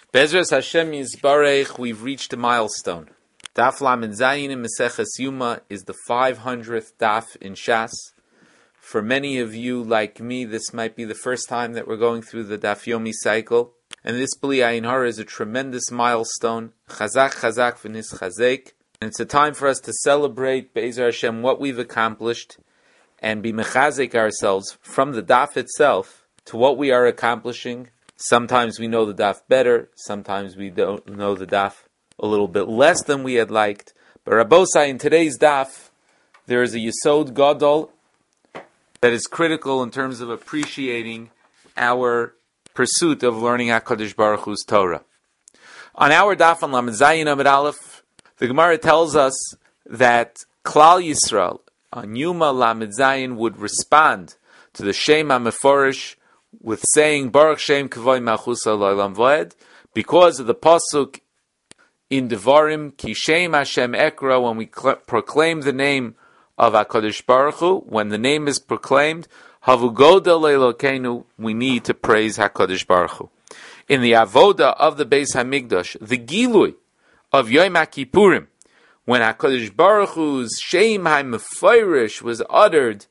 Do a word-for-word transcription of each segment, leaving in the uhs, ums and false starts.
Bezras Hashem Yisbarech, we've reached a milestone. Daf Lamed Zayin in Meseches Yuma is the five hundredth daf in Shas. For many of you, like me, this might be the first time that we're going through the Daf Yomi cycle. And this Bli Ayin Hara is a tremendous milestone. Chazak Chazak V'nis Chazek. And it's a time for us to celebrate, Be'ezer Hashem, what we've accomplished and be mechazek ourselves from the daf itself to what we are accomplishing. Sometimes we know the daf better, sometimes we don't know the daf a little bit less than we had liked. But Rabbosai, in today's daf, there is a Yesod Gadol that is critical in terms of appreciating our pursuit of learning HaKadosh Baruch Hu's Torah. On our daf on Lamed Zayin Amid Aleph, the Gemara tells us that Klal Yisrael on Yuma Lamed Zayin would respond to the Shem HaMeforish with saying Baruch Shem Kavoi Malchusa L'Olam V'ed, because of the pasuk in Devarim Ki Shem Hashem Ekra, when we cl- proclaim the name of HaKadosh Baruch Hu, when the name is proclaimed, Havu Goda Le'Elokeinu, we need to praise HaKadosh Baruch Hu. In the Avoda of the Beis HaMikdash, the Gilui of Yom HaKippurim, when HaKadosh Baruch Hu's Shem HaMeforish was uttered,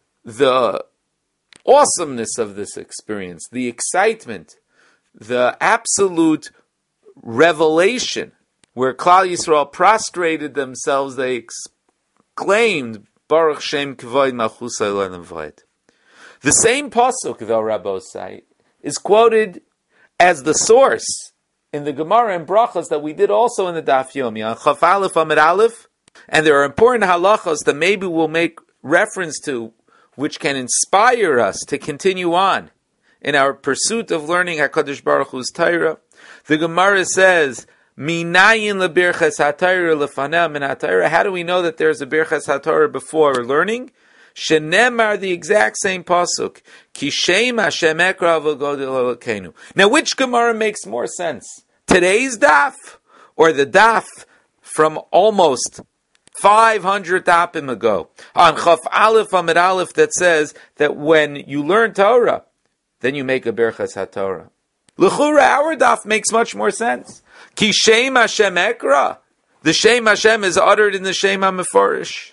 the awesomeness of this experience, the excitement, the absolute revelation, where Klal Yisrael prostrated themselves, they exclaimed, Baruch Shem Kavod Malchusa L'Olam V'ed. The same pasuk, though, Rabbosai, is quoted as the source in the Gemara and Brachos that we did also in the Daf Yomi, on Chaf Aleph Amid Aleph, and there are important halachos that maybe we'll make reference to, which can inspire us to continue on in our pursuit of learning HaKadosh Baruch Hu's Torah. The Gemara says, Minayin lebirches HaTorah lefaneh min HaTorah. How do we know that there's a birches HaTorah before learning? Shenemar, the exact same pasuk. Ki Shem Hashem Ekra v'Godel Elokeinu. Now, which Gemara makes more sense? Today's daf or the daf from almost five hundred dafim ago on Chaf Aleph Amid Aleph that says that when you learn Torah, then you make a Birchas HaTorah. L'chura, our daf makes much more sense. Ki Shem Hashem Ekra. The Shem Hashem is uttered in the Shem HaMeforish.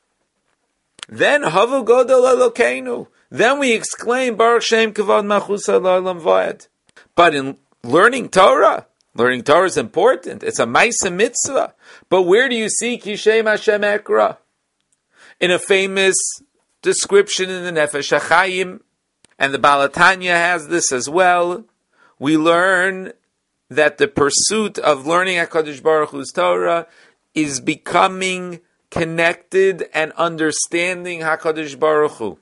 Then Havu Godel Elokeinu. Then we exclaim Baruch Shem Kavod Malchusa L'Olam V'ed. But in learning Torah, learning Torah is important. It's a Maisa Mitzvah. But where do you see Ki Shem Hashem Ekra? In a famous description in the Nefesh HaChaim, and the Baal HaTanya has this as well, we learn that the pursuit of learning HaKadosh Baruch Hu's Torah is becoming connected and understanding HaKadosh Baruch Hu.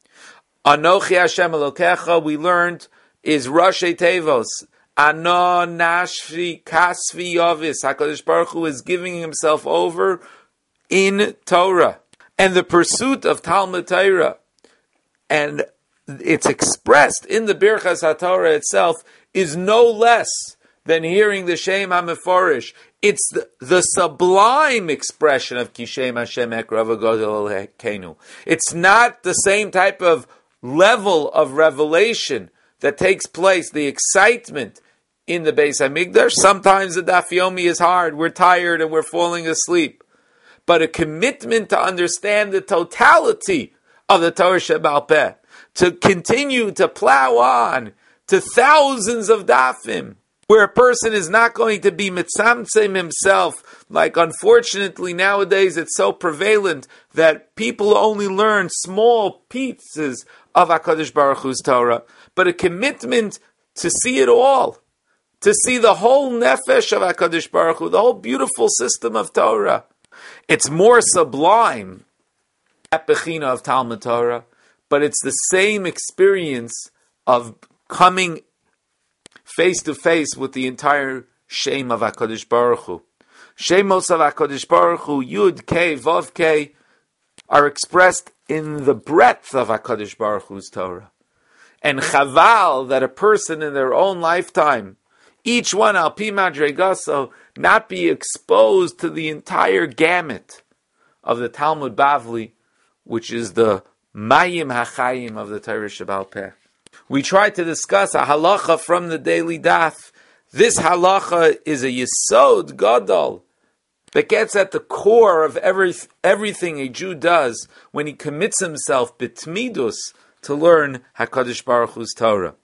Anochi Hashem Elokecha, we learned, is Rashi Tevos. Ano Nashvi Kasvi Yovis. HaKadosh Baruch Hu is giving himself over in Torah. And the pursuit of Talmud Torah, and it's expressed in the Birchas HaTorah itself, is no less than hearing the Shem HaMeforish. It's the, the sublime expression of Ki Shem Hashem Ekra v'Godel Elokeinu. It's not the same type of level of revelation that takes place, the excitement in the Beis HaMikdash. Sometimes the Daf Yomi is hard, we're tired and we're falling asleep. But a commitment to understand the totality of the Torah Sheba'al Peh, to continue to plow on to thousands of dafim, where a person is not going to be mitzamtzem himself, like unfortunately nowadays it's so prevalent that people only learn small pieces of HaKadosh Baruch Hu's Torah, but a commitment to see it all, to see the whole nefesh of HaKadosh Baruch Hu, the whole beautiful system of Torah. It's more sublime, that bechina of Talmud Torah, but it's the same experience of coming face to face with the entire Shem of HaKadosh Baruch Hu. Shemos of HaKadosh Baruch Hu, Yud, Kei, Vav, Kei, are expressed in the breadth of HaKadosh Baruch Hu's Torah. And chaval, that a person in their own lifetime, each one, al pi madregaso, not be exposed to the entire gamut of the Talmud Bavli, which is the Mayim HaChayim of the Torah Sheba'al Peh. We tried to discuss a halacha from the daily daf This halacha is a yesod gadol that gets at the core of every, everything a Jew does when he commits himself bitmidus to learn HaKadosh Baruch Hu's Torah.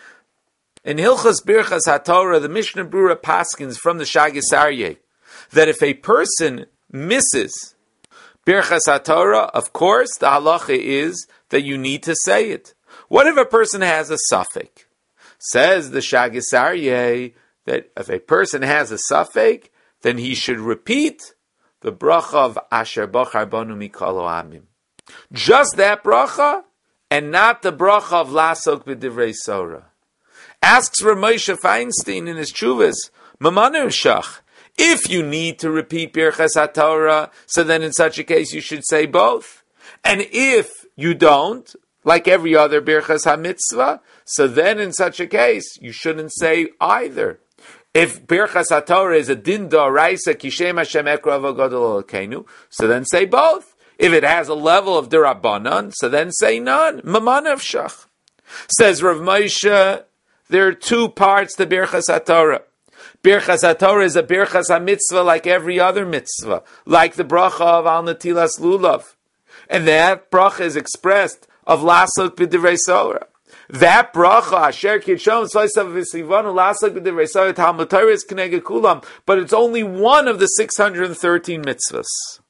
In Hilchas Birchas HaTorah, the Mishnah Brura paskins from the Shagis Aryeh that if a person misses Birchas HaTorah, of course, the halacha is that you need to say it. What if a person has a suffix? Says the Shagis Aryeh that if a person has a suffix, then he should repeat the bracha of Asher Bachar Banu Mikol Amim. Just that bracha, and not the bracha of Lasok B'divrei Sorah. Asks Ramosha Feinstein in his Chuvas, Mamanu Shach, if you need to repeat Birchas HaTorah, so then in such a case you should say both. And if you don't, like every other Birchas HaMitzvah, so then in such a case you shouldn't say either. If Birchas HaTorah is a din d'oraisa kishem Hashem ekra v'gadol Elokeinu, so then say both. If it has a level of d'Rabbanan, so then say none. Mamanav shach. Says Rav Moshe, there are two parts to Birchas HaTorah. Birchas HaTorah is a Birchas HaMitzvah like every other mitzvah, like the bracha of Al Natilas Lulav. And that bracha is expressed of Lasok B'divrei Sorah. That bracha, Asher Kitshom Soisav V'Sivanu Lasok B'divrei Sorah Talmud Torah is Kneged Kulam, but it's only one of the six hundred thirteen mitzvahs.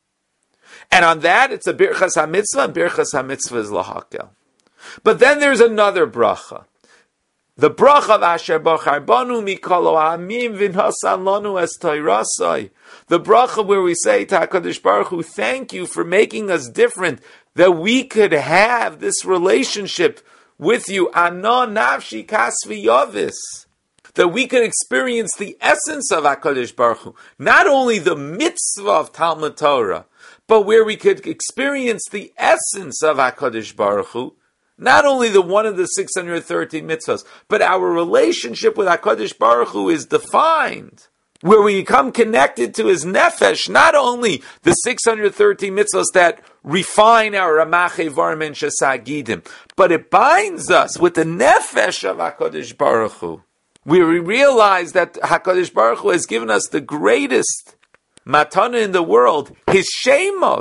And on that, it's a Birchas HaMitzvah, and Birchas HaMitzvah is Lahakel. But then there's another bracha. The bracha of Asher Bachar Banu Mikol Amim V'Nasan Lanu Es Toirasai. The bracha where we say to HaKadosh Baruch Hu, thank you for making us different, that we could have this relationship with you, Ano Nafshi Kasvi Yovis, that we could experience the essence of HaKadosh Baruch Hu, not only the mitzvah of Talmud Torah, but where we could experience the essence of HaKadosh Baruch Hu, not only the one of the six hundred thirteen mitzvahs, but our relationship with HaKadosh Baruch Hu is defined, where we become connected to His nefesh, not only the six hundred thirteen mitzvahs that refine our Ramache Varm and Shasagidim, but it binds us with the nefesh of HaKadosh Baruch Hu, where we realize that HaKadosh Baruch Hu has given us the greatest matana in the world, His shemos.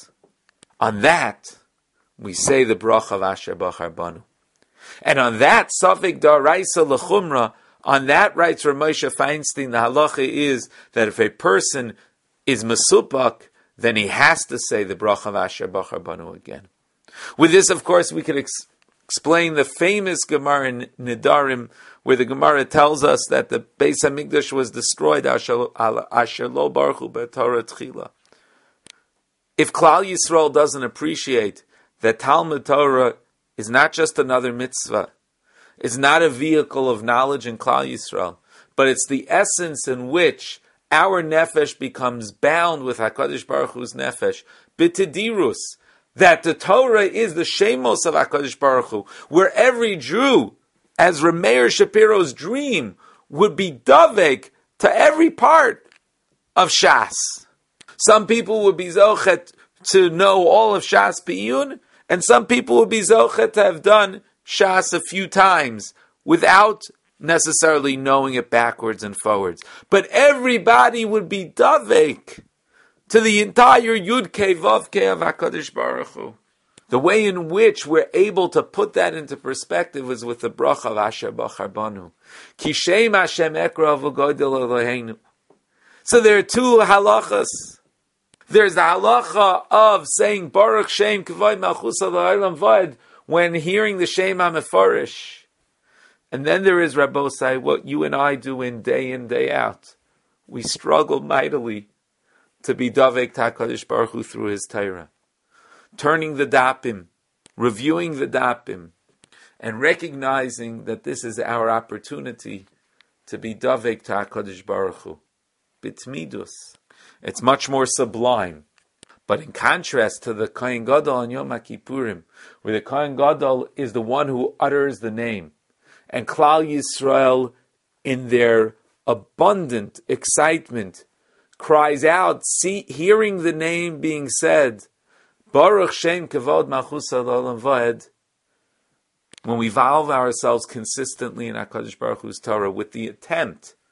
On that, we say the bracha of Asher Bachar Banu. And on that, Safik Daraisa L'chumra, on that writes Ramosha Feinstein, the halacha is that if a person is mesupak, then he has to say the bracha of Asher Bachar Banu again. With this, of course, we could ex- explain the famous Gemara in Nidarim, where the Gemara tells us that the Beis HaMikdash was destroyed, Asher Lo Baruch Hu B'Torah Tchila. If Klal Yisrael doesn't appreciate that Talmud Torah is not just another mitzvah, it's not a vehicle of knowledge in Klal Yisrael, but it's the essence in which our nefesh becomes bound with HaKadosh Baruch Hu's nefesh, b'tedirus, that the Torah is the shemos of HaKadosh Baruch Hu, where every Jew, as Rameir Shapiro's dream, would be davek to every part of Shas. Some people would be zochet to know all of Shas B'iyun, and some people would be zochet to have done Shas a few times without necessarily knowing it backwards and forwards. But everybody would be davek to the entire Yud Kei Vav Kei of HaKadosh Baruch Hu. The way in which we're able to put that into perspective is with the bracha of Asher Bachar Banu. Ki Shem Hashem Ekra V'Godel Eloheinu. So there are two halachas. There's the halacha of saying Baruch Shem Kavod Malchus L'Olam Vod when hearing the Shem HaMefarish. And then there is, Rabbosai, what you and I do in day in, day out. We struggle mightily to be Davek HaKadosh Baruch Hu through His Torah. Turning the dapim, reviewing the dapim, and recognizing that this is our opportunity to be Davek to HaKadosh Baruch Hu. Bitmidus. It's much more sublime. But in contrast to the Kohen Gadol on Yom HaKippurim, where the Kohen Gadol is the one who utters the name, and Klal Yisrael, in their abundant excitement, cries out, see, hearing the name being said, Baruch Shem Kavod Malchus L'Olam Vod. When we involve ourselves consistently in HaKadosh Baruch Hu's Torah with the attempt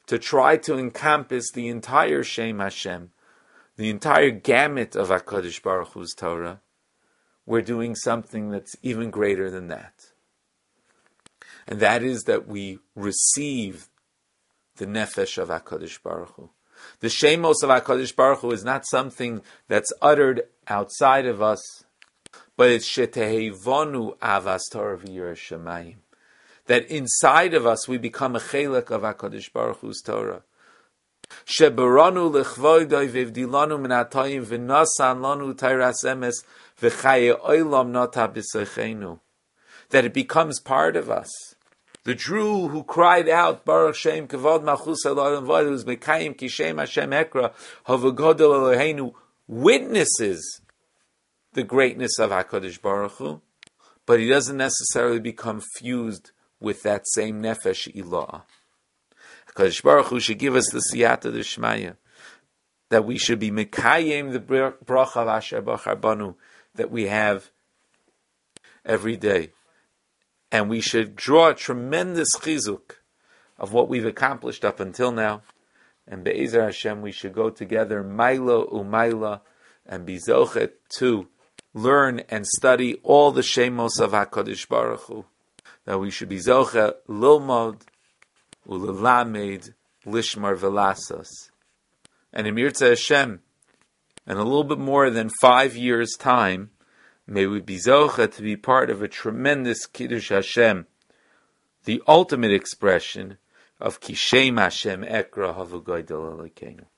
to try to encompass the entire Shem Hashem, the entire gamut of HaKadosh Baruch Hu's Torah, we're doing something that's even greater than that. And that is that we receive the nefesh of HaKadosh Baruch Hu. The Shemos of HaKadosh Baruch Hu is not something that's uttered outside of us, but it's Shetehevonu Avas Torah V'Yireh Shamayim. That inside of us we become a chelek of HaKadosh Baruch Hu's Torah. Shebaranu lechvoidoi v'evdilanu min ha'toyim v'nasan lanu teiras emes v'chaye oilam nata b'seichenu. That it becomes part of us. The Drew who cried out, Baruch Shem Kavod Malchus Elohim Vod, who's Mekayim Kishem Hashem Ekra Havagodol Eloheinu, witnesses the greatness of HaKadosh Baruch Hu, but he doesn't necessarily become fused with that same nefesh ilah. HaKadosh Baruch Hu should give us the siyata d'shmaya, that we should be Mekayim the bracha of Asher Bachar Banu that we have every day. And we should draw a tremendous chizuk of what we've accomplished up until now. And Be'ezer Hashem, we should go together, Maila u'Maila, and be zochet to learn and study all the Shemos of HaKadosh Baruch Hu. That we should be zochet lilmod u'lelamed lishmar velasos. And in Mirza Hashem, in a little bit more than five years' time, may we be zocha to be part of a tremendous Kiddush Hashem, the ultimate expression of Kishem Hashem Ekra Havu Goydel Elokeinu.